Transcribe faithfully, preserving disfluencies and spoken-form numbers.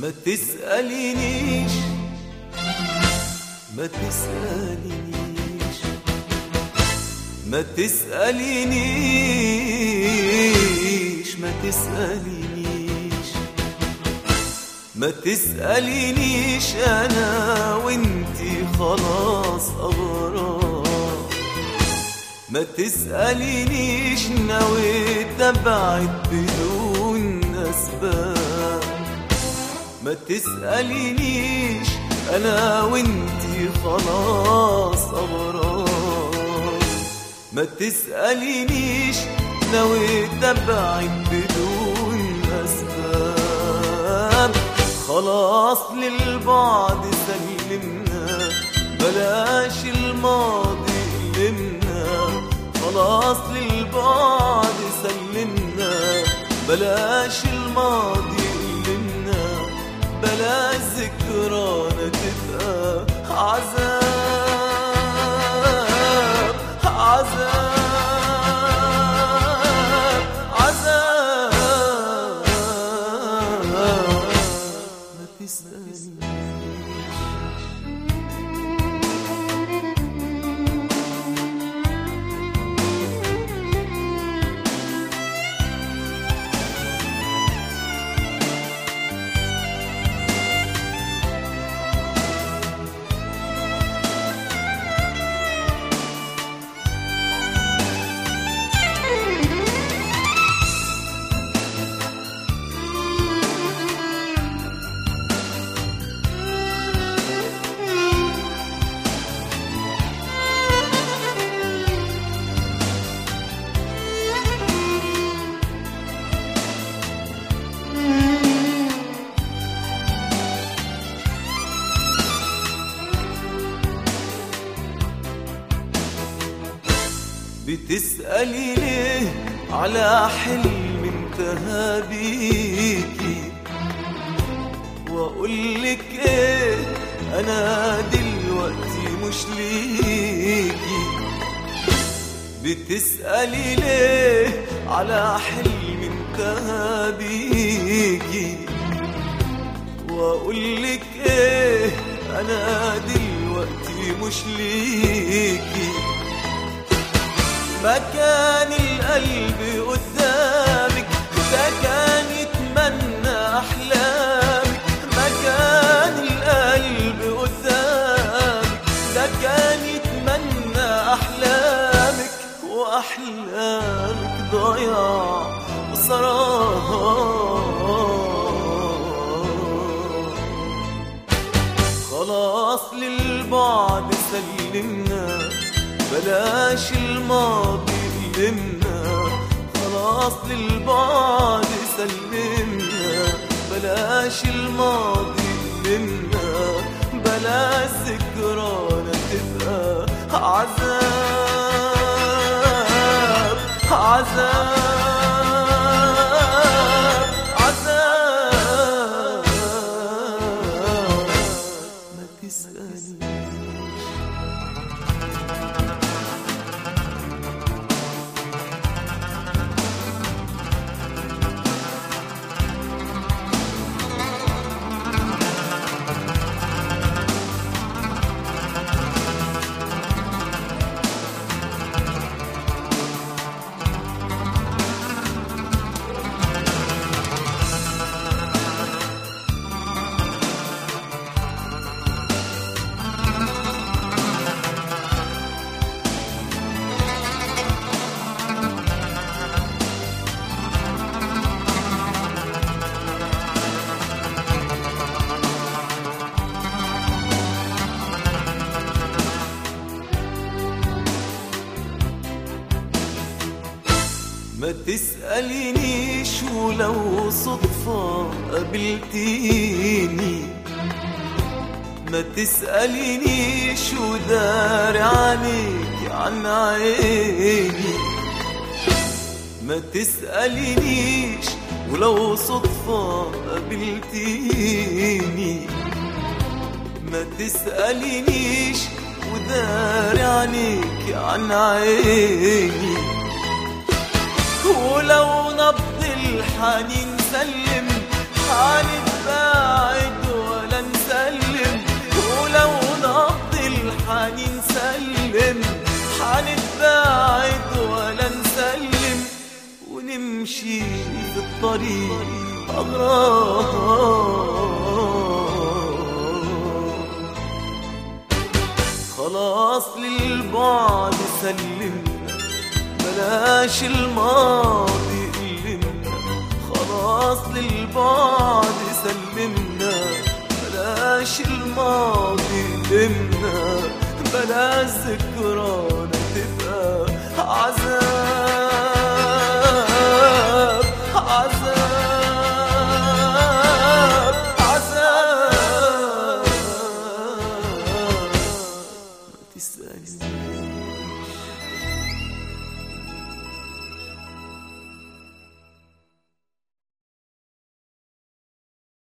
ما تسألينيش ما تسألينيش ما تسألينيش ما تسألينيش ما تسألينيش أنا وإنتي خلاص أغرام. ما تسألينيش نويت أبعد بدون أسباب. ما تسألينيش أنا وإنتي خلاص أغرام. ما تسألينيش نويت أبعد بدون أسباب. خلاص للبعد سلمنا بلاش الماضي قلمنا. خلاص للبعد سلمنا بلاش الماضي قلمنا. بلاش ذكرانا تبقى عذاب عذاب عذاب. ما تسألنيش بتسألي ليه على حلم انتهى بيكي وأقولك ايه أنا دلوقتي مش ليكي. بتسألي ليه على حلم انتهى بيكي وأقولك ايه أنا دلوقتي مش ليكي. مكان القلب قدامك ده كان يتمنى أحلامك. مكان القلب قدامك ده كان يتمنى أحلامك. وأحلامك ضياع وسراب. خلاص للبعد سلمنا بلاش الماضي قلمنا. خلاص للبعد سلمنا بلاش الماضي قلمنا. بلاش ذكرانا تبقى عذاب عذاب عذاب. ما تسألنيش ما تسألينيش ولو صدفة قابلتيني. ما تسألينيش وداري عليك عن عيني. ما تسألينيش ولو صدفة قابلتيني. ما تسألينيش وداري عليك عن عيني. ولو نبض الحنين سلم هنتباعد طريق أغرام. خلاص للبعد سلمنا، بلاش الماضي يألمنا. خلاص للبعد سلمنا، بلاش